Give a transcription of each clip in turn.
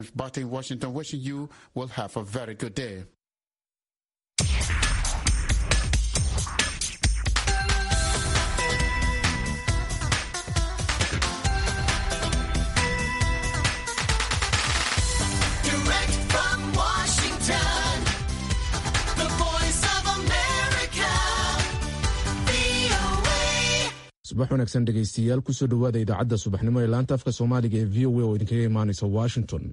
But in Washington, wishing you will have a very good day. Direct from Washington, the voice of America, VOA. subax wanaagsan dhegaystayaal kusoo dhawaada idaacadda subaxnimo ee laanta afka Soomaaliga ee VOA oo idinkaga imaanaysa Washington.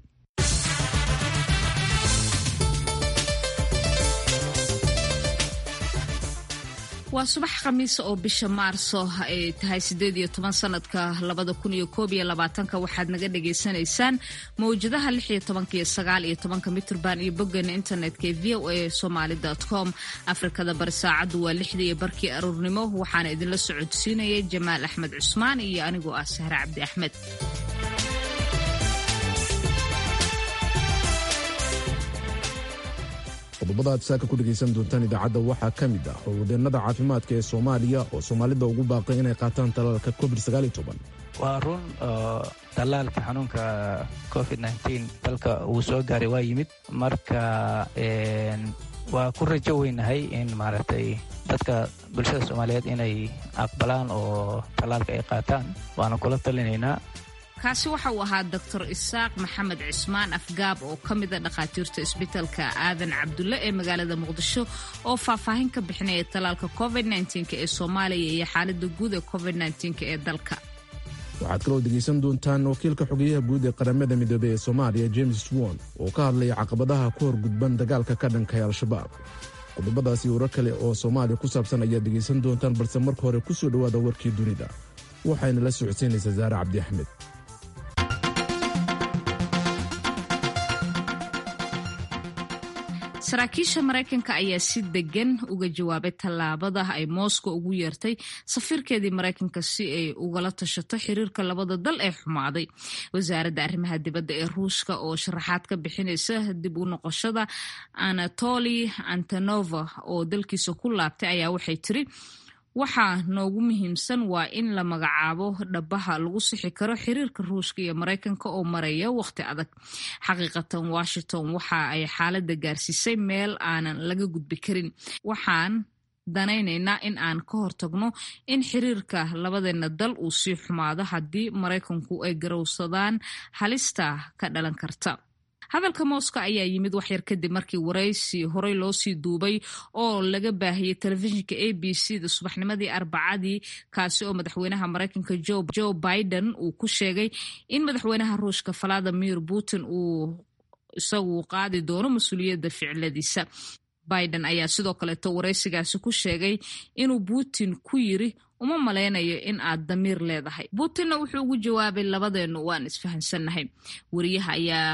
waa subax khamiis oo bisha Maarso ay tahay 18 sanadka 2021 waxaad naga dhageysanaysaan mawjadaha 16 iyo 19 mitirban iyo boggan internetka ee voasomali.com. Afrikada bar saacadu waa 6 iyo barkii aroornimo waxaana idinla socodsiinayay Jamaal Axmed Cusmaan iyo anigoo ah Sahra Cabdi Axmed. qodobada aad saaka ku dhegaysan doontaan idaacadda waxaa ka mid ah howlwadeennada caafimaadka ee Soomaaliya oo Soomaalida ugu baaqay inay qaataan tallaalka COVID-19. waa run tallaalka xanuunka COVID-19 dalka uu soo gaaray waa yimid marka waa ku rajo weynahay in maaragtay dadka bulshada Soomaaliyeed inay aqbalaan oo tallaalka ay qaataan waana kula talinaynaa. kaasi waxa uu ahaa Dr. Isaaq Maxamed Cismaan Afgaab oo ka mid ah dhaqaatiirta isbitaalka Aadan Cabdulle ee magaalada Muqdisho oo faahfaahin ka bixinaya tallaalka COVID-19 ee Soomaaliya iyo xaaladda guud ee COVID-19 ee dalka. waxaad kaloo dhegaysan doontaan wakiilka xogeyaha guud ee qaramada midoobay ee Soomaaliya James Swan oo ka hadlaya caqabadaha ku horgudban dagaalka ka dhanka ah Al-Shabaab. qodobadaasi warar kale oo Soomaaliya ku saabsan ayaad dhegaysan doontaan balse marka hore ku soo dhawaada warkii dunida waxayna la socodsiinaysaa Zahra Cabdi Axmed. saraakiisha Mareykanka ayaa si degan uga jawaabay tallaabada ay Moscow ugu yeertay safiirkeedii Mareykanka si ay ugala tashato xiriirka labada dal ee xumaaday. wasaaradda arrimaha dibadda ee Ruushka oo sharaxaad ka bixinaysa dib u noqoshada Anatoly Antonov oo dalkiisa ku laabtay ayaa waxay tiri waxaa noogu muhiimsan waa in la magacaabo dhabaha lagu sixi karo xiriirka Ruushka iyo Mareykanka oo maraya waqti adag. xaqiiqatan Washington waxa ay xaaladda gaarsiisay meel aanan laga gudbi karin. waxaan danaynaynaa in aan ka hortagno in xiriirka labadeena dal uu sii xumaado haddii Mareykanku ay garowsadaan halista ka dhalan karta. hadalka Moscow ayaa yimid wax yar kadib markii waraysi horey loo sii duubay oo laga baahiyay telefishinka ABC da subaxnimadii Arbacadii kaasi oo madaxweynaha Mareykanka Joe Biden uu ku sheegay in madaxweynaha Ruushka Vladimir Putin uu isagu qaadi doono mas'uuliyadda ficiladiisa. Biden ayaa sidoo kale waraysigaasi ku sheegay inuu Putin ku yiri uma maleynayo in aad damiir leedahay. Putinna wuxuu ugu jawaabay labadeenu waan isfahansannahay. wariyaha ayaa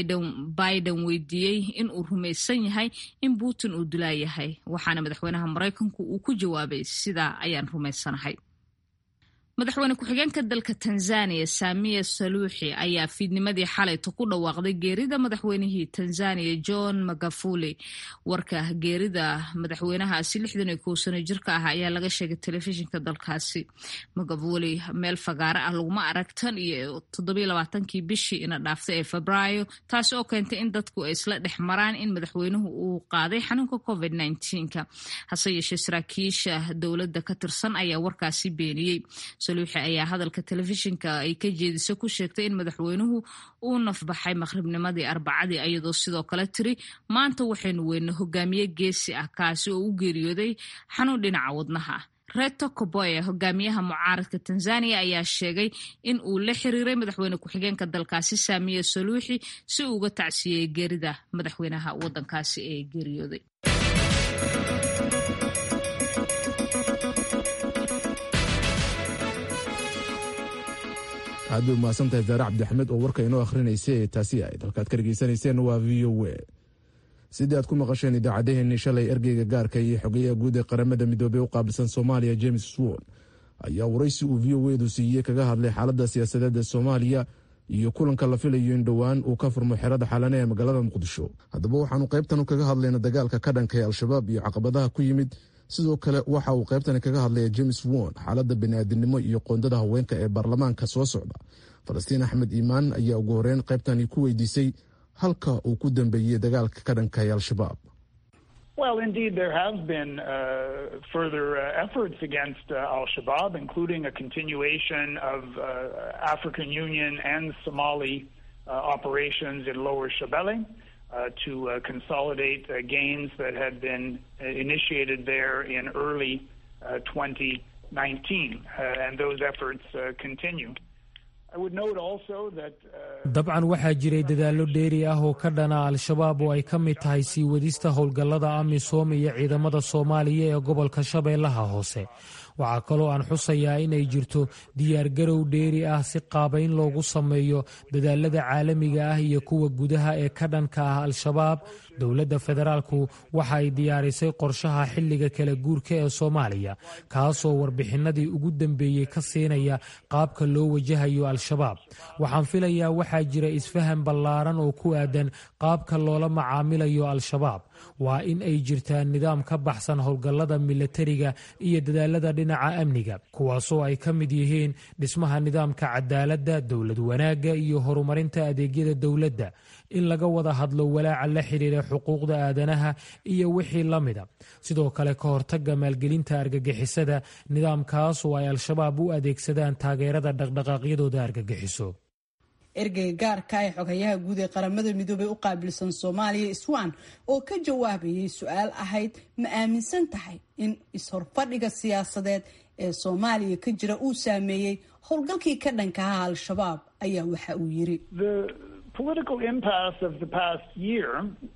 Biden weydiiyey in uu rumaysan yahay in Putin uu dilaayahay waxaana madaxweynaha Mareykanku uu ku jawaabay sidaa ayaan rumaysanahay. madaxweyne ku-xigeenka dalka Tanzania Samia Suluhu ayaa fiidnimadii xalay ku dhawaaqday geerida madaxweynihii Tanzania John Magufuli. warka geerida madaxweynahaasi 61 sano jirka ah ayaa laga sheegay telefishinka dalkaasi. Magufuli meel fagaare ah laguma arag tan iyo 27kii bishii ina dhaaftay ee Febraayo taasi oo keentay in dadku ay isla dhex maraan in madaxweynuhu uu qaaday xanuunka COVID-19 hase yeeshee saraakiisha dowladda ka tirsan ayaa warkaasi beeniyay. Suluhu ayaa hadalka telefishinka ay ka jeedisay ku sheegtay in madaxweynuhu uu nafbaxay maqribnimadii Arbacadii iyadoo sidoo kale tiri maanta waxaynu weyne hogaamiye geesi ah kaasi oo u geeriyooday xanuun dhinaca wadnaha. Reto Koboya hogaamiyaha mucaaradka Tanzania ayaa sheegay in uu la xiriiray madaxweyne ku-xigeenka dalkaasi Samia Suluhu si uu uga tacsiyay geerida madaxweynaha wadankaasi ee geeriyooday. aad u mahadsantahay Zahra Cabdi Axmed oo warka inoo akhrinaysa taasi ay dalkaad ka dhageysanayseen waa VOA. sidii aad ku maqasheen idaacadeennii shalay ergeyga gaarka iyo xogeyaha guud ee qaramada midoobay u qaabilsan Soomaaliya James Swan ayaa waraysi uu VOA-du siiyey kaga hadlay xaaladda siyaasadeed ee Soomaaliya iyo kulanka la filayo in dhowaan uu ka furmo xerada xalane ee magaalada Muqdisho. haddaba waxaanu qaybtan kaga hadlaynaa dagaalka ka dhanka ah Al-Shabaab iyo caqabadaha ku yimid. sidoo kale waxa uu qaybtan kaga hadlaya James Swan xaaladda bini'aadanimo iyo qoondada haweenka ee baarlamaanka soo socda falastiin axmed iimaan ayaa ugu horeyn qaybtani ku weydiisay halka uu ku dambeeyey dagaalka ka dhankaya al-shabaab. Well, indeed, there have been further efforts against al-Shabaab, including a continuation of African Union and Somali operations in Lower Shabelle to consolidate gains that had been initiated there in early 2019, and those efforts continue. dabcan waxaa jiray dadaallo dheeri ah oo ka dhana al-shabaab oo ay ka mid tahay sii wadista howlgallada amisom iyo ciidamada soomaaliya ee gobolka shabeellaha hoose. waxaa kaloo aan xusayaa inay jirto diyaargarow dheeri ah si qaabayn loogu sameeyo dadaalada caalamiga ah iyo kuwa gudaha ee ka dhanka ah al-shabaab. dowladda federaalku waxa ay diyaarisay qorshaha xilliga kala guurka ee soomaaliya, kaasoo warbixinadii ugu dambeeyey ka siinaya qaabka loo wajahayo al-shabaab. waxaan filayaa waxaa jira isfahan ballaaran oo ku aadan qaabka loola macaamilayo al-shabaab. waa in ay jirtaan nidaam ka baxsan howlgallada milatariga iyo dadaalada dhinaca amniga, kuwaasoo ay ka mid yihiin dhismaha nidaamka cadaaladda, dowlad wanaagga iyo horumarinta adeegyada dowladda, in laga wada hadlo walaaca la xidhiira xuquuqda aadanaha iyo wixii la mida. sidoo kale ka hortagga maalgelinta argagixisada, nidaamkaas oo ay al-shabaab u adeegsadaan taageerada dhaqdhaqaaqyadooda argagixiso. ergeyga gaarka ee xogayaha guud ee qaramada midoobay u qaabilsan Soomaaliya Iswaan oo ka jawaabayay su'aal ahayd ma aaminsan tahay in is-horfadhiga siyaasadeed ee Soomaaliya ka jira uu saameeyay howlgalkii ka dhanka ah al-shabaab ayaa waxa uu yiri. The political impasse of the past year,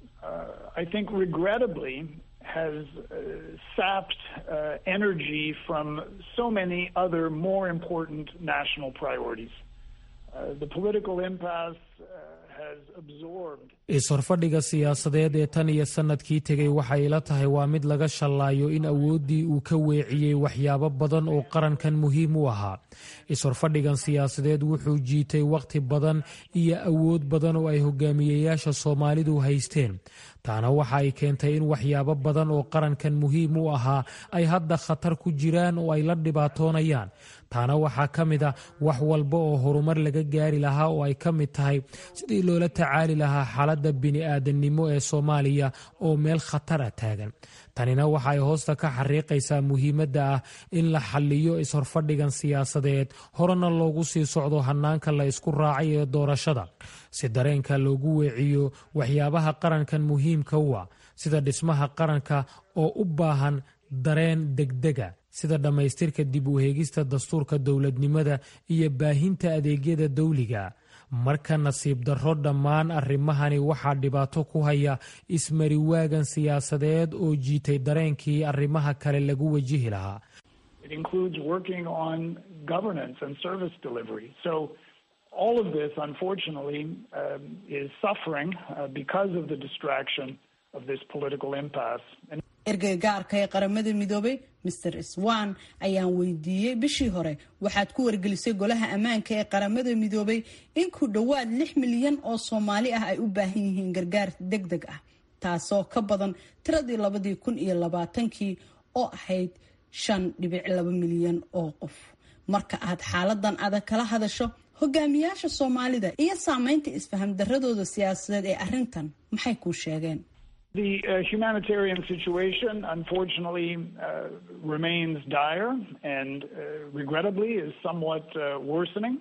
I think regrettably has sapped energy from so many other more important national priorities. The political impasse has absorbed. is-horfadhiga siyaasadeed ee tan iyo sanadkii tegay waxay ila tahay waa mid laga shallaayo in awooddii uu ka weeciyey waxyaabo badan oo qarankan muhiim u ahaa. is-horfadhigan siyaasadeed wuxuu jiitay wakhti badan iyo awood badan oo ay hogaamiyeyaasha Soomaalidu haysteen. taana waxa ay keentay in waxyaabo badan oo qarankan muhiim u ahaa ay hadda khatar ku jiraan oo ay la dhibaatoonayaan. taana waxaa ka mid ah wax walba oo horumar laga gaari lahaa oo ay ka mid tahay sidii loola tacaali lahaa xaaladda bini'aadanimo ee Soomaaliya oo meel khatar ah taagan. tanina waxa ay hoosta ka xariiqaysaa muhiimadda ah in la xalliyo is-horfadhigan siyaasadeed, horena loogu sii socdo hanaanka la isku raacay ee doorashada, si dareenka loogu weeciyo waxyaabaha qarankan muhiimka u ah, sida dhismaha qaranka oo u baahan dareen degdega, sida dhammaystirka dib u heegista dastuurka dowladnimada iyo baahinta adeegyada dawliga. marka nasiib darro dhammaan arrimahani waxaa dhibaato ku haya ismariwaagan siyaasadeed oo jiitay dareenkii arrimaha kale lagu wajihi lahaa. It includes working on governance and service delivery. So all of this, unfortunately, is suffering because of the distraction of this political impasse. ergeyga gaarka ee qaramada midoobay Mr. Iswaan ayaan weydiiyey bishii hore waxaad ku wargelisay golaha ammaanka ee qaramada midoobay in ku dhawaad 6 milyan oo Soomaali ah ay u baahan yihiin gargaar degdeg ah, taasoo ka badan tiradii 2020 oo ahayd 5.2 milyan oo qof. marka aad xaaladan adag kala hadasho hogaamiyaasha Soomaalida iyo saameynta isfaham daradooda siyaasadeed ee arrintan maxay ku sheegeen? The humanitarian situation, unfortunately, remains dire and regrettably is somewhat worsening.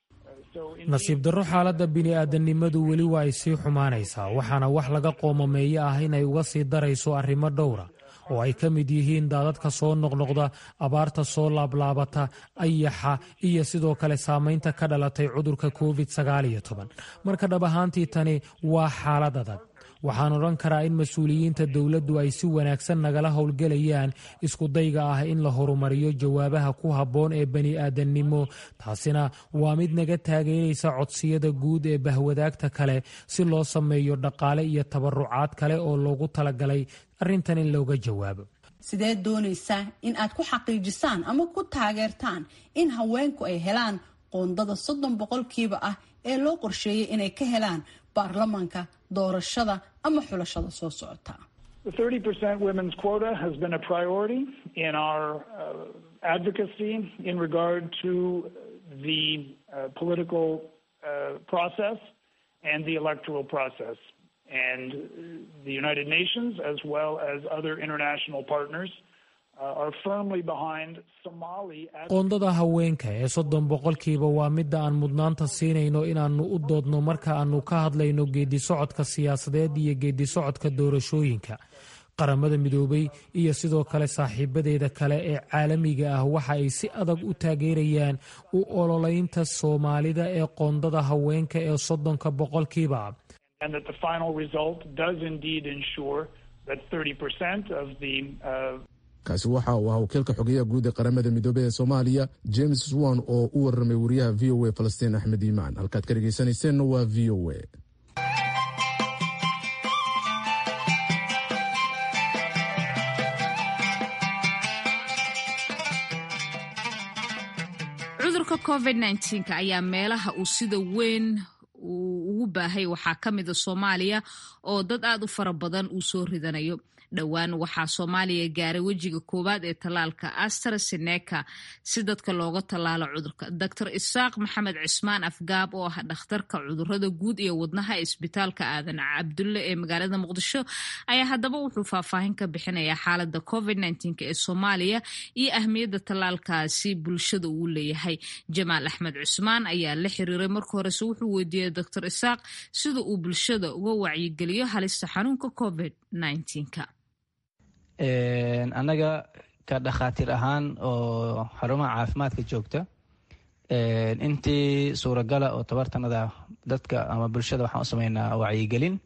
nasiib darro xaaladda bini'aadanimadu weli waa ay sii xumaanaysaa, waxaana wax laga qoomameeyo ah inay uga sii darayso arrimo dhowra oo ay ka mid yihiin daadadka soo noqnoqda, abaarta soo laablaabata, ayaxa iyo sidoo kale saamaynta ka dhalatay cudurka COVID-19. marka dhab ahaantii tani waa xaalad adag. waxaan odhan karaa in mas-uuliyiinta dowladdu ay si wanaagsan nagala howlgelayaan isku dayga ah in la horumariyo jawaabaha ku habboon ee bani'aadannimo. taasina waa mid naga taageeraysa codsiyada guud ee bahwadaagta kale si loo sameeyo dhaqaale iyo tabarucaad kale oo loogu talagalay arrintan in looga jawaabo. sidee doonaysaa in aad ku xaqiijisaan ama ku taageertaan in haweenku ay helaan qoondada 30% ah ee loo qorsheeyay inay ka helaan baarlamaanka doorashada ama xulashada soo socota? The 30% women's quota has been a priority in our advocacy in regard to the political process and the electoral process. And the United Nations, as well as other international partners, are firmly behind Somali. qoondada haweenka ee 30% waa midda aan mudnaanta siinayno inaannu u doodno marka aannu ka hadlayno geeddi-socodka siyaasadeed iyo geeddi-socodka doorashooyinka. qaramada midoobay iyo sidoo kale saaxiibadeeda kale ee caalamiga ah waxa ay si adag u taageerayaan u ololeynta Soomaalida ee qoondada haweenka ee 30%. And that the final result does indeed ensure that 30% of the kaasi waxa uu ahaa wakiilka xogeyaha guud ee qaramada midoobey ee Soomaaliya James Swan oo u warramay wariyaha VOA Falastiin Axmed Iimaan. halkaad ka dhegeysaneyseen waa VOA. cudurka COVID-19 ayaa meelaha uu sida weyn ugu baahay waxaa ka mid a Soomaaliya oo dad aad u fara badan uu soo ridanayo. dhowaan waxaa Soomaaliya gaaray wejiga koowaad ee tallaalka AstraZeneca si dadka looga tallaalo cudurka. Dr. Isaaq Maxamed Cismaan Afgaab oo ah dhakhtarka cudurrada guud iyo wadnaha ee isbitaalka Aadan Cabdulle ee magaalada Muqdisho ayaa haddaba wuxuu faahfaahin ka bixinayaa xaaladda COVID-19 ee Soomaaliya iyo ahmiyadda tallaalkaasi bulshada uu leeyahay. Jamaal Axmed Cismaan ayaa la xiriiray marka horese wuxuu weydiiyey Dr. Isaaq sida uu bulshada uga wacyigeliyo halista xanuunka COVID-19. annaga ka dhakhaatiir ahaan oo xarumaha caafimaadka joogta intii suuragala oo tabartanada dadka ama bulshada waxaan u sameynaa wacyigelin.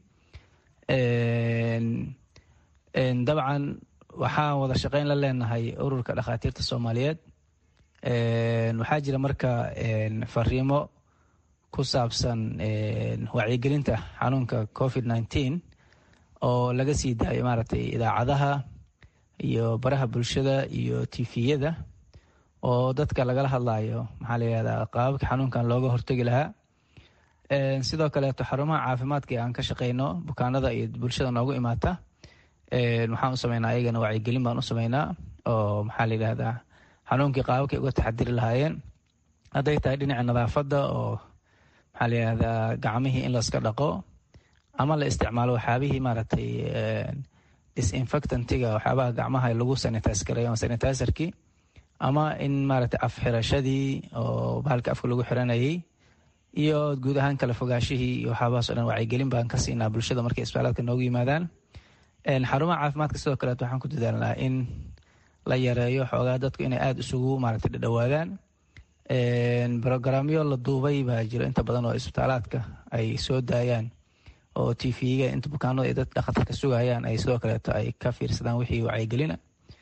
dabcan waxaan wada shaqayn la leenahay ururka dhakhaatiirta Soomaaliyeed. waxaa jira marka fariimo ku saabsan wacyigelinta xanuunka COVID-19 oo laga sii daayo maaragtay idaacadaha iyo baraha bulshada iyo TV-yada oo dadka lagala hadlayo maxaa la yiraahdaa qaababka xanuunkan looga hortagi lahaa. sidoo kale xarumaha caafimaadka aan ka shaqeyno bukaanada iyo bulshada noogu imaata waxaan u sameynaa ayagana wacyigelin baan u sameynaa oo maxaa la yiraahdaa xanuunkii qaababka uga taxadiri lahaayeen hadday tahay dhinaca nadaafadda oo maxaa la yiraahdaa gacmihii in la iska dhaqo ama la isticmaalo waxyaabihii maaragtay disinfectantiga waxyaabaha gacmaha lagu sanitize gareeyo sanitizerkii ama in maaragtay afxirashadii oo bahalka afka lagu xiranayay iyo guud ahaan kala fogaashihii iyo waxyaabahaas oo dhan wacyigelin baan ka siinaa bulshada markay isbitaalka noogu yimaadaan. xarumaha caafimaadka sidoo kale waxaan ku dadaalnaa in la yareeyo xoogaa dadku inay aada isugu maaragtay dhadhawaadaan. programyo la duubay baa jiro inta badan oo isbitaalaadka ay soo daayaan oo TV-ga inta bukaanada ay dad dhakhtarka sugayaan ay sidoo kaleeto ay ka fiirsadaan wixii wacyigelina.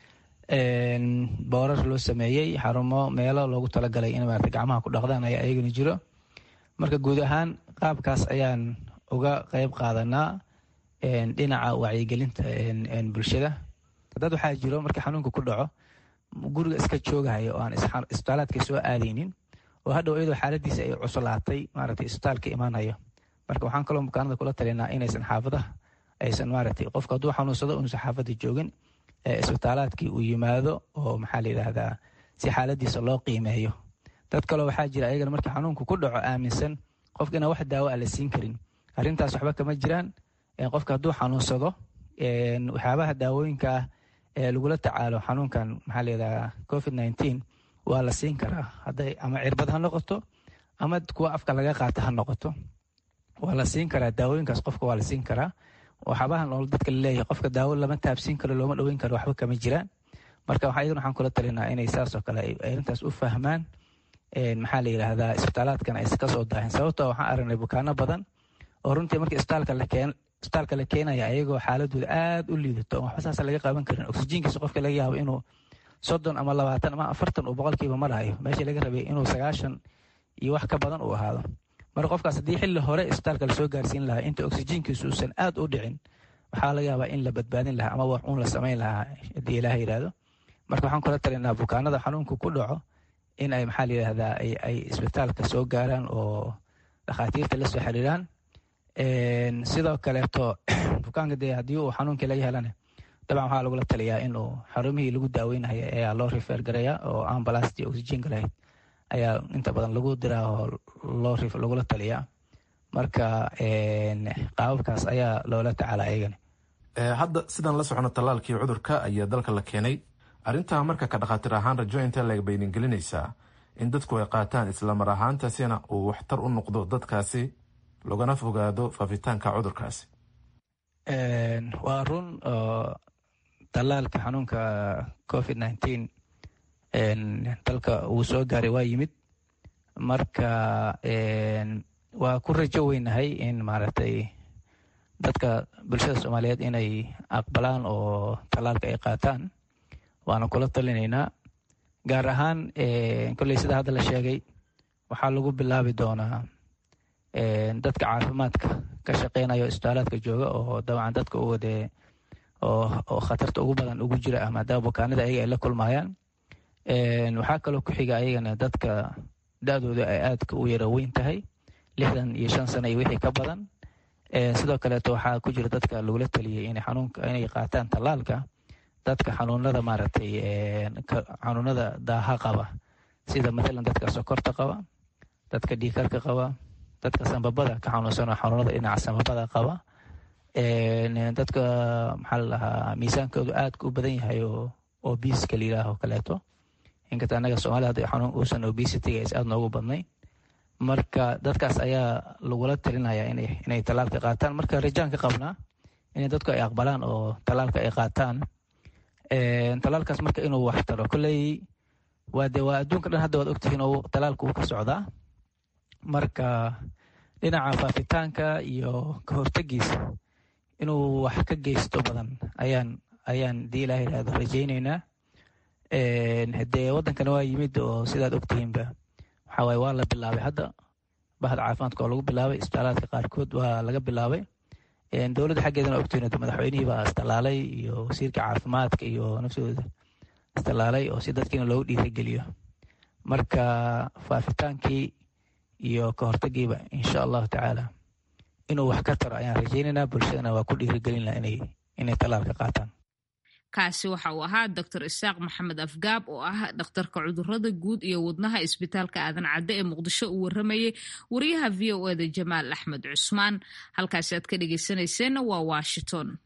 boorar loo sameeyey xarumo meelo loogu talagalay in maaragtay gacmaha ku dhaqdaan ayaa ayagana jiro. marka guud ahaan qaabkaas ayaan uga qayb qaadanaa dhinaca wacyigelinta bulshada. dad waxaa jiro marka xanuunka ku dhaco guriga iska joogahaya oo aan isbitaalaadka soo aadaynin oo hadhow iyadoo xaaladiisa ay cuslaatay maaragtay isbitaalka imaanayo. marka waxaan kaloo bukaanada kula talinaa inaysan xaafadaha aysan maaragtay qofka hadduu xanuunsado uusan xaafada joogin isbitaalaadkii uu yimaado oo maxaa la yidhaahdaa si xaaladiisa loo qiimeeyo. dad kaloo waxaa jira ayagana markii xanuunku ku dhaco aaminsan qofka inaan wax daawo aan la siin karin. arrintaas waxba kama jiraan. qofka hadduu xanuunsado waxyaabaha daawooyinka ah ee lagula tacaalo xanuunkan maxaa la yidhahdaa COVID-19 waa la siin karaa hadday ama cirbad ha noqoto ama kuwa afka laga qaata ha noqoto. waa la siin karaa daawooyinkaas qofka waa la siin karaa. waxyaabahan oo dadka la leeyahay qofka daawo lama taabsiin karo looma dhoweyn karo waxba kama jiraan. marka waxaan kula talinaa inay saas oo kale ay arrintaas u fahmaan. maxaa la yidhaahdaa isbitaalaadkan ay ka soo daahin sababtoo waxaan aragnay bukaano badan oo runtii markii isbitaalka la keenaya ayagoo xaaladooda aada u liidato waxba saasa laga qaban karin. oksijiinkiisa qofka laga yaabo inuu 30 ama 20 ama 40 boqolkiiba marayo meeshii laga rabay inuu 90 iyo wax ka badan uu ahaado. marka qofkaas haddii xilli hore isbitaalka la soo gaarsiin lahaa inta oksijiinkiisu uusan aad u dhicin waxaa laga yaabaa in la badbaadin lahaa ama wax uun la samayn lahaa haddii ilaaha yidhaahdo. marka waxaan kula talinaa bukaanada xanuunka ku dhaco in ay maxaa la yidhaahdaa ay isbitaalka soo gaaraan oo dhakhaatiirta la soo xiriiraan. sidoo kaleeto bukaanka dee haddii uu xanuunkii laga helana dabcan waxaa lagula taliyaa inuu xarumihii lagu daaweynaya ayaa loo rifeer gareeya oo ambalaastii oksijiinka lahayd ayaa inta badan lagu diraa oo lagula taliyaa. Marka qaababkaas ayaa loola tacaala ayagana. hadda sidaan la socono tallaalkii cudurka ayaa dalka la keenay. arrintaa marka ka dhakhaatiir ahaan rajo intee leeg bay idin gelinaysaa in dadku ay qaataan islamar ahaantaasina uu waxtar u noqdo dadkaasi lagana fogaado faafitaanka cudurkaasi? waa run oo tallaalka xanuunka covid-19 dalka uu soo gaaray waa yimid. Marka waa ku rajo weynahay in maaragtay dadka bulshada Soomaaliyeed inay aqbalaan oo tallaalka ay qaataan. waana kula talinaynaa, gaar ahaan kolley sida hadda la sheegay waxaa lagu bilaabi doonaa dadka caafimaadka ka shaqeynaya isbitaalaadka jooga oo dabcan dadka u wade oo khatarta ugu badan ugu jira ah maadaama bukaanada ayaga ay la kulmayaan. waxaa kaloo ku xiga ayagana dadka da-dooda ay aadka u yara weyn tahay 65 sano iyo wixii ka badan. sidoo kaleeto waxaa ku jira dadka lagula taliyay inay qaataan tallaalka dadka xanuunada maaragtay xanuunada daaha qaba, sida matalan dadka sokorta qaba, dadka dhiigkarka qaba, dadka sanbabada ka xanuunsan oo xanuunada dhinaca sanbabada qaba, dadka maxaa la dhahaa miisaankoodu aadka u badan yahay oo obesika la yidhaaho kaleeto. inkasta annaga Soomaalida hadda xanuun uusan obesity-ga is aad noogu badnayn. marka dadkaas ayaa lagula talinaya inay tallaalka qaataan. marka rajaan ka qabnaa inay dadku ay aqbalaan oo tallaalka ay qaataan. tallaalkaas marka inuu wax taro kolley waa adduunka dhan hadda waad ogtihiin oo tallaalka uu ka socdaa. marka dhinaca faafitaanka iyo ka hortagiisa inuu wax ka geysto badan ayaan dii ilaahay ihahdo rajaynaynaa. hadee waddankana waa yimid oo sidaad ogtihiinba waxaa waaye waa la bilaabay hadda bahda caafimaadka oo lagu bilaabay, isbitaalaadka qaarkood waa laga bilaabay. dowladda xaggeedana ogtihiin madaxweynihii baa istallaalay iyo wasiirka caafimaadka iyo nafsidooda istallaalay oo si dadkiina loogu dhiirigeliyo. marka faafitaankii iyo ka hortagiiba insha allahu tacaala inuu wax ka taro ayaan rajaynaynaa. bulshadana waa ku dhiirigelinaa inay tallaalka qaataan. kaasi waxa uu ahaa Dr. Isaaq Maxamed Afgaab oo ah dhakhtarka cudurrada guud iyo wadnaha isbitaalka Aadan Cadde ee Muqdisho uu waramayay wariyaha VOA-da Jamaal Axmed Cusmaan. halkaasi aad ka dhagaysanayseen waa Washington.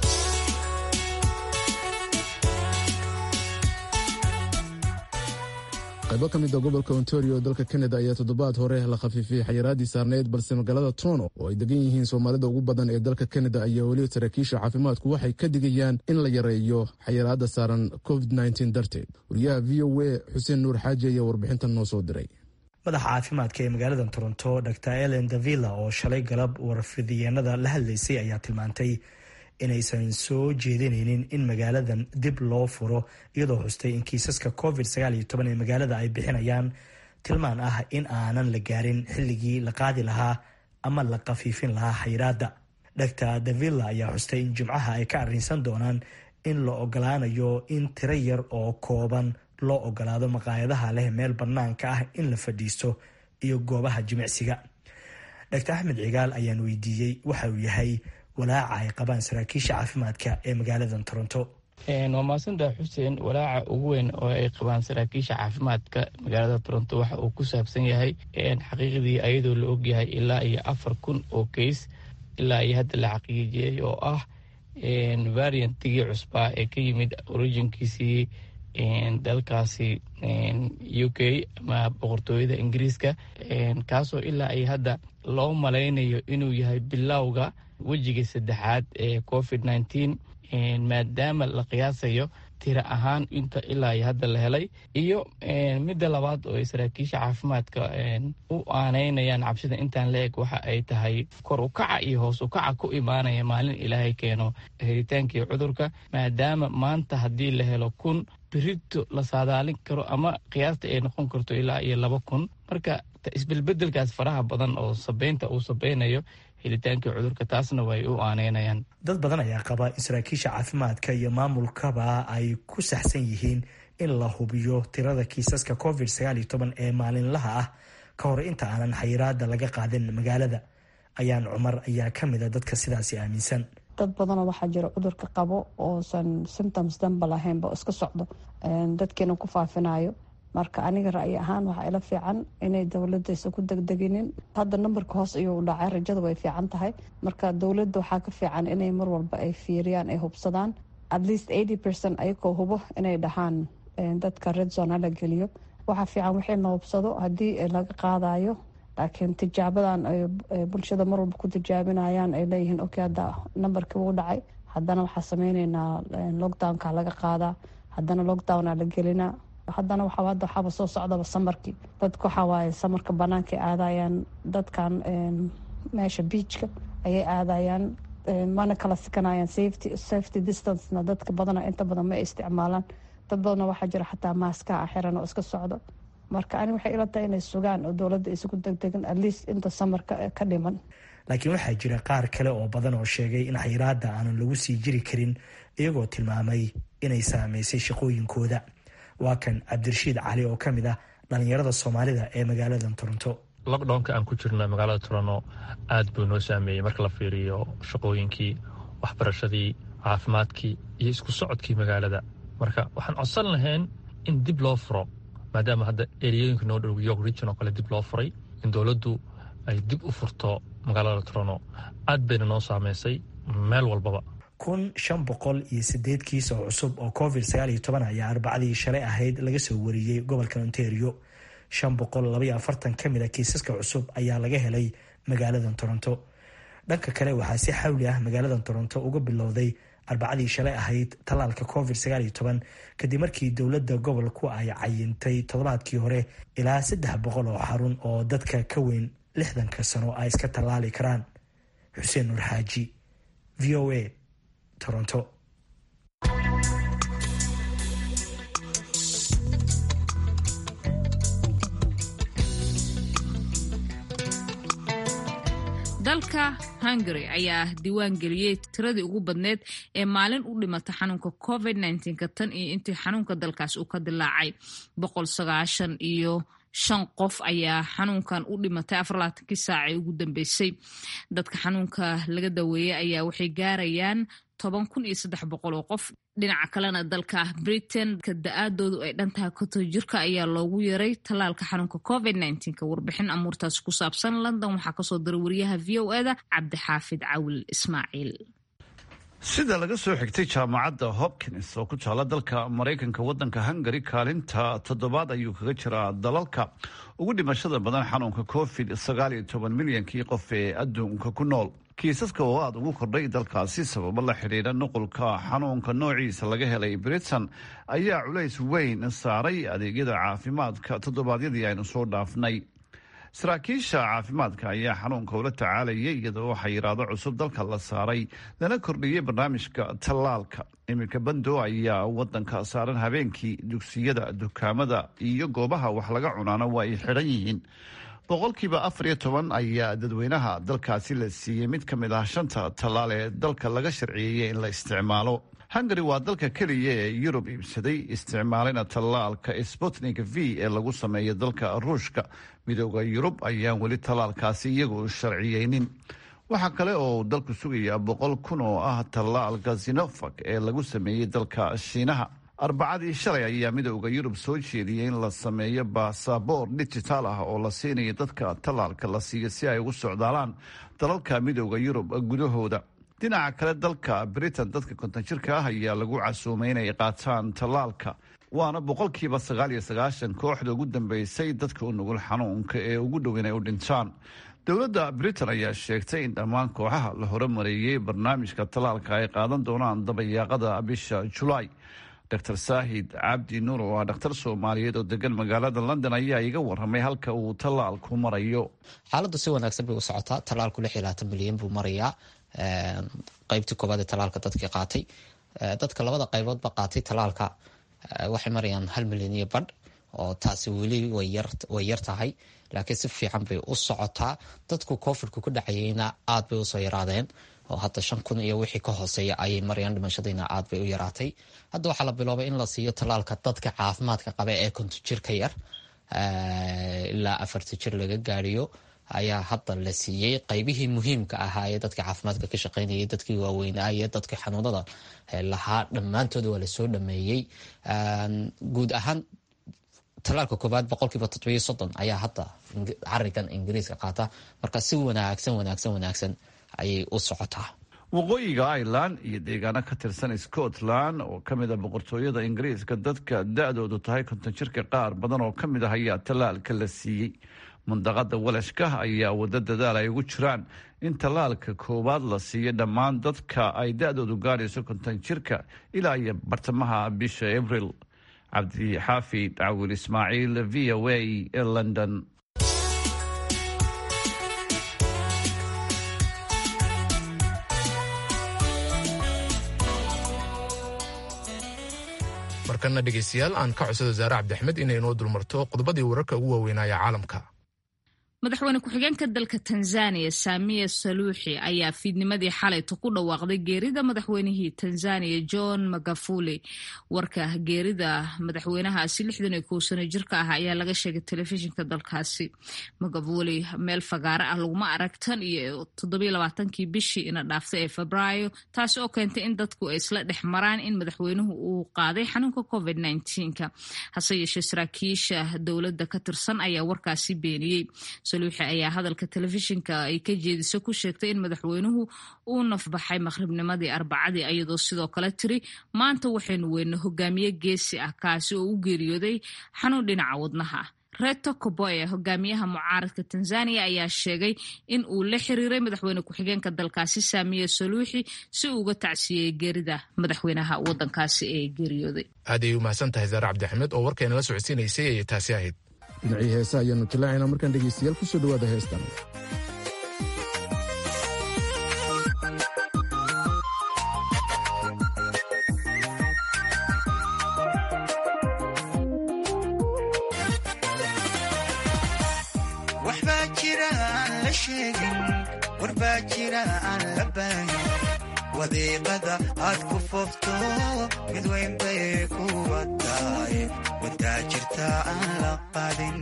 qaybo ka mid a gobolka Ontario oo dalka Canada ayaa toddobaad hore la khafiifiyey xayiraadii saarneyd, balse magaalada Toronto oo ay degan yihiin Soomaalida ugu badan ee dalka Canada ayaa weli saraakiisha caafimaadku waxay ka digayaan in la yareeyo xayiraadda saaran COVID-19 darteed. wariyaha VOA Xuseen Nuur Xaaji ayaa warbixintan noo soo diray. madaxa caafimaadka ee magaalada Toronto Dr. Ellen Davila oo shalay galab warfidiyeenada la hadlaysay ayaa tilmaantay inaysan soo jeedinaynin in magaaladan dib loo furo, iyadoo xustay in kiisaska COVID-19 ee magaalada ay bixinayaan tilmaan ah in aanan la gaarin xilligii la qaadi lahaa ama la khafiifin lahaa xayiraadda. Dr. Davila ayaa xustay in jimcaha ay ka arrinsan doonaan in la ogolaanayo in tiro yar oo kooban loo ogolaado maqaayadaha leh meel bannaanka ah in la fadhiisto iyo goobaha jimicsiga. Dr. Axmed Cigaal ayaan weydiiyey waxa uu yahay walaaca ay qabaan saraakiisha caafimaadka ee magaalada Toronto. waa mahadsantahay Xuseen. walaaca ugu weyn oo ay qabaan saraakiisha caafimaadka magaalada Toronto waxa uu ku saabsan yahay xaqiiqdii ayadoo la ogyahay ilaa iyo 4,000 oo keys ilaa iyo hadda la xaqiijiyey oo ah variantigii cusbaa ee ka yimid originkiisii dalkaasi UK ama boqortooyada Ingiriiska, kaasoo ilaa iyo hadda loo malaynayo inuu yahay bilowga wejiga saddexaad ee COVID-19, maadaama la qiyaasayo tiro ahaan inta ilaa iyo hadda la helay. iyo midda labaad oo ay saraakiisha caafimaadka u aaneynayaan cabsida intaan la eg waxa ay tahay kor u kaca iyo hoos u kaca ku imaanaya maalin ilaahay keeno helitaankii cudurka, maadaama maanta haddii la helo 1,000 birito la saadaalin karo ama qiyaasta ay noqon karto ilaa iyo 2,000. marka isbelbedelkaas faraha badan oo sabeynta uu sabeynayo helitaankii cudurka, taasna way u aaneynayaan. dad badan ayaa qaba in saraakiisha caafimaadka iyo maamulkaba ay ku saxsan yihiin in la hubiyo tirada kiisaska COVID-19 ee maalinlaha ah ka hor inta aanan xayiraada laga qaadin magaalada. ayaan cumar ayaa ka mid a dadka sidaasi aaminsan. dad badanoo waxaa jira cudurka qabo oosan symptoms danba lahaynba iska socdo dadkeena ku faafinayo. marka aniga ra'yi ahaan waxaa ila fiican inay dowladda isa ku degdeginin. Hadda nambarka hoos ayuu u dhacay, rajada way fiican tahay. Marka dowladda waxaa ka fiican inay mar walba ay fiiriyaan, ay hubsadaan at least 80% ayagoo hubo inay dhahaan dadka red zone hala geliyo. Waxaa fiican wixii la hubsado haddii laga qaadayo, laakiin tijaabadan ay bulshada mar walba ku tijaabinayaan ay leeyihiin okay hadda nambarkii wuu dhacay, haddana waxaa sameyneynaa lockdownka laga qaadaa, haddana lockdowna la gelinaa, haddana waxaaba soo socdaba samarkii. dadka waxaa waaye samarka banaanka aadayaan, dadkan meesha beachka ayay aadayaan, mana kala sikanayaan, safety distancena dadka badana inta badan ma isticmaalaan. dad badana waxaa jira xataa maaska xiran oo iska socdo. marka ani waxay ila tahay inay sugaan oo dowladda isugu degdegan at least inta samarka ka dhiman. laakiin waxaa jira qaar kale oo badan oo sheegay in xayiraada aanan lagu sii jiri karin, iyagoo tilmaamay inay saameysay shaqooyinkooda. waa kan cabdirashiid cali oo ka mid ah dhalinyarada soomaalida ee magaalada Toronto. lockdownka aan ku jirna magaalada Toronto aad buu noo saameeyey marka la fiiriyo shaqooyinkii, waxbarashadii, caafimaadkii iyo isku socodkii magaalada. marka waxaan codsan lahayn in dib loo furo, maadaama hadda ereyooyinka noo dhow York Region oo kale dib loo furay, in dowladdu ay dib u furto magaalada Toronto. aad bayna noo saameysay meel walbaba. 508 kiis oo cusub oo COVID-19 ayaa arbacadii shalay ahayd laga soo wariyey gobolka Ontario. 542 ka mid ah kiisaska cusub ayaa laga helay magaalada Toronto. dhanka kale waxaa si xawli ah magaalada Toronto uga bilowday arbacadii shalay ahayd tallaalka COVID-19 kadib markii dowladda gobolku ay cayintay toddobaadkii hore ilaa 300 oo xarun oo dadka ka weyn 60 sano ay iska tallaali karaan. Xuseen Nur Xaaji, VOA, Toronto. dalka Hungary ayaa diiwaan geliyey tiradii ugu badneed ee maalin u dhimata xanuunka COVID-19 tan iyo intii xanuunka dalkaas uu ka dilaacay. 195 qof ayaa xanuunkan u dhimatay 24 saac ee ugu dambeysay. dadka xanuunka laga daweeyay ayaa waxay gaarayaan 10,300 oo qof. dhinaca kalena dalka Britain ka da-aadoodu ay dhantahay 50 jirka ayaa loogu yeeray tallaalka xanuunka COVID-19. warbixin amuurtaas ku saabsan London waxaa kasoo diray wariyaha VOA-da Cabdixaafid Cawil Ismaaciil. sida laga soo xigtay jaamacadda Hopkins oo ku taala dalka Mareykanka, wadanka Hungary kaalinta 7 ayuu kaga jiraa dalalka ugu dhimashada badan xanuunka COVID-19 milyankii qof ee adduunka ku nool. kiisaska oo aad ugu kordhay dalkaasi sababo la xidhiidha nuqulka xanuunka noociisa laga helay Britain ayaa culays weyn saaray adeegyada caafimaadka toddobaadyadii aynu soo dhaafnay. saraakiisha caafimaadka ayaa xanuunka ula tacaalayay iyadoo xayiraado cusub dalka la saaray lana kordhiyey barnaamijka tallaalka. iminka bando ayaa wadanka saaran habeenkii, dugsiyada, dukaamada iyo goobaha wax laga cunaana waa ay xidhan yihiin. 14% ayaa dadweynaha dalkaasi la siiyey mid ka mid ah 5 tallaal ee dalka laga sharciyeeyey in la isticmaalo. Hungary waa dalka keliya ee Yurub iibsaday isticmaalina tallaalka Sputnik V ee lagu sameeyo dalka Ruushka. midowda Yurub ayaan weli tallaalkaasi iyagu sharciyeynin. waxaa kale oo dalku sugaya 100,000 oo ah tallaalka Sinovac ee lagu sameeyey dalka Shiinaha. arbacadii shalay ayaa midowda Yurub soo jeediyey in la sameeyo baasaboor digital ah oo la siinayo dadka tallaalka la siiyo si ay ugu socdaalaan dalalka midowda Yurub gudahooda. dhinaca kale dalka Britain dadka 50 jirka ah ayaa lagu casuumay inay qaataan tallaalka, waana 99% kooxda ugu dambeysay dadka u nugul xanuunka ee ugu dhow inay u dhintaan. dowladda Britain ayaa sheegtay in dhammaan kooxaha la horumariyey barnaamijka tallaalka ay qaadan doonaan dabayaaqada bisha Julaay. Dr. Saahid Cabdi Nuur oo ah dhakhtar Soomaaliyeed oo degan magaalada London ayaa iga warramay halka uu tallaalku marayo. xaaladdu si wanaagsan bay u socotaa. tallaalku 26 milyan buu marayaa. qaybtii koobaad ee tallaalka dadkii qaatay, dadka labada qayboodba qaatay tallaalka waxay marayaan 1 milyan iyo badh, oo taasi weli way yar tahay, laakiin si fiican bay u socotaa. dadku covidku ku dhacayeyna aad bay usoo yaraadeen, oo hadda 5,000 iyo wixii ka hooseeya ayay marayaan. dhimashadiina aad bay u yaraatay. hadda waxaa la biloobay in la siiyo tallaalka dadka caafimaadka qaba ee 50 jir ka yar ilaa 40 jir laga gaariyo ayaa hadda la siiyey. qaybihii muhiimka ahaa ee dadka caafimaadka ka shaqeynayay, dadkii waaweynaa iyo dadka xanuunada lahaa dhammaantood waa lasoo dhameeyey. guud ahaan talaalka koobaad 30% ayaa hadda carigan ingiriiska qaata marka si wanaagsan ayay u socotaa. waqooyiga Ireland iyo deegaano ka tirsan Scotland oo kamid ah boqortooyada Ingiriiska dadka da'doodu tahay 50 jirka qaar badan oo kamid ah ayaa talaalka la siiyay. mundaqada Walashka ayaa wada dadaal ay ugu jiraan in talaalka koobaad la siiyo dhammaan dadka ay da'doodu gaarayso 50 jirka ilaa iyo bartamaha bisha April. Cabdi Xaafid Awil Ismaaciil VOA London. markana dhegeystayaal aan ka codsado Zaare Cabdi Axmed inay inoo dulmarto qodobadii wararka ugu waaweynaya caalamka. madaxweyne ku-xigeenka dalka Tanzania Samia Suluhu ayaa fiidnimadii xalay ku dhawaaqday geerida madaxweynihii Tanzania John Magufuli. warka geerida madaxweynahaasi 61 sano jirka ah ayaa laga sheegay telefishinka dalkaasi. Magufuli meel fagaara ah laguma arag tan iyo 27kii bishii ina dhaaftay ee Febraayo, taas oo keentay in dadku ay isla dhex maraan in madaxweynuhu uu qaaday xanuunka COVID-19. hase yeeshee saraakiisha dowladda ka tirsan ayaa warkaasi beeniyay. Suluhu ayaa hadalka telefishinka ay ka jeediso ku sheegtay in madaxweynuhu uu nafbaxay maqribnimadii Arbacadii iyadoo sidoo kale tiri maanta waxaynu weyne hogaamiye geesi ah kaasi oo u geeriyooday xanuun dhinaca wadnaha. Reto Koboya hogaamiyaha mucaaradka Tanzania ayaa sheegay in uu la xiriiray madaxweyne ku-xigeenka dalkaasi Samia Suluhu si uu uga tacsiyay geerida madaxweynaha wadankaasi ee geeriyooday. aad ay u mahadsantahay Zaare Cabdi Axmed oo warkeena la socodsiinaysay ee taasi ahayd. dhinacii heesa ayaanu tilaacinaa markaan dhegeystayaal ku soo dhawaada heestan. waxbaa jira aan la sheegin warbaa jira aan la baahin wadiiqada aad ku foofto mid weyn bay ku wataay wadaa jirta aan la qaadin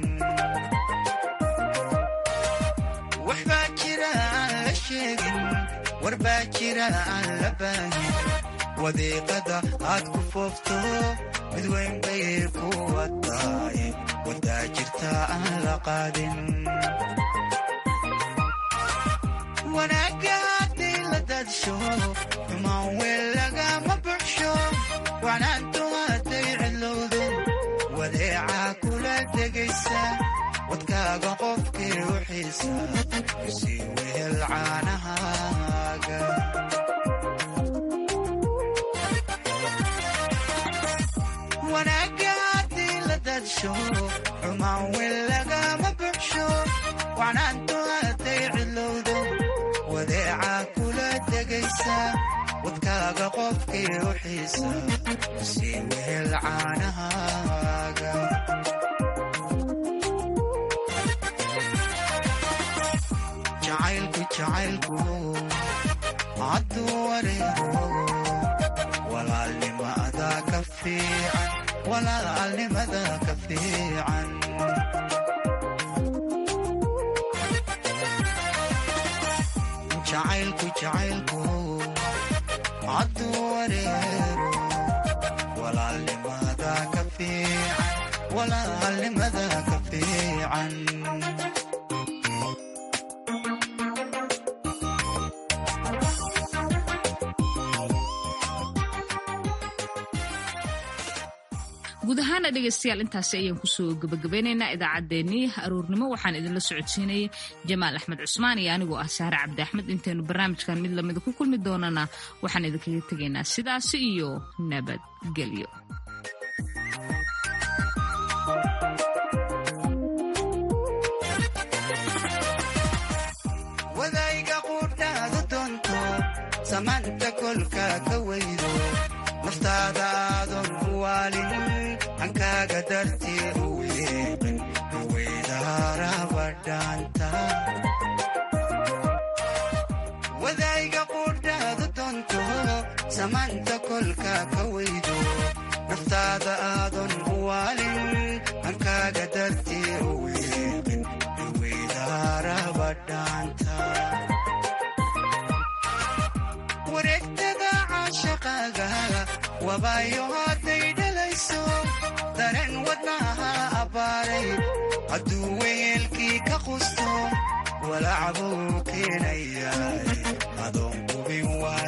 waxbaa jira aan la sheegin warbaa jira aan la baahin wadiiqada aad ku foofto mid weyn bay ku wataay wadaa jirta aan la qaadin wanaaga haddii la dadsho xumaan weel lagama buxsho wanaantu hadday cidlowdo wadeecaa kula degaysa wadkaaga qofkii u xiisa isii wehel caanahaaga wanaaga haddii la dadsho xumaan weel lagama buxsho wanaantu hadday cidlowdo wadeecaa kula degaysa wadkaaga qofkii u xiisa sii wehel caanahaaga jacaylku hadduu wareego walaalnimada ka fiican jacaylku hadduu wareero walaalnimada ka fiican guud ahaana dhegaystayaal intaasi ayaan kusoo gabagabeynaynaa idaacaddeenii aroornimo waxaan idinla socodsiinayay Jamaal Axmed Cusmaan iyo anigoo ah Saare Cabdi Axmed. intaynu barnaamijkan mid lamida ku kulmi doonana waxaan idinkaga tegaynaa sidaasi iyo nabadgelyo. wadayga qudhaadu doonto samaanta kolka ka weydo naftaada aadan u waalin hankaaga dartii u yeeqin weydaarabadhaanta wadayga qudhaadu doonto samaanta kolka ka weydo naftaada aadan u waalin hankaaga dartii u yeeqin weydaarabadhaanta wareegtada caashaqaaga wabaayo hadday dhalayso weydiiso dareen wadnaha abbaaray hadduu wehelkii ka qusto walacbuu keenayaa adoon gubin waay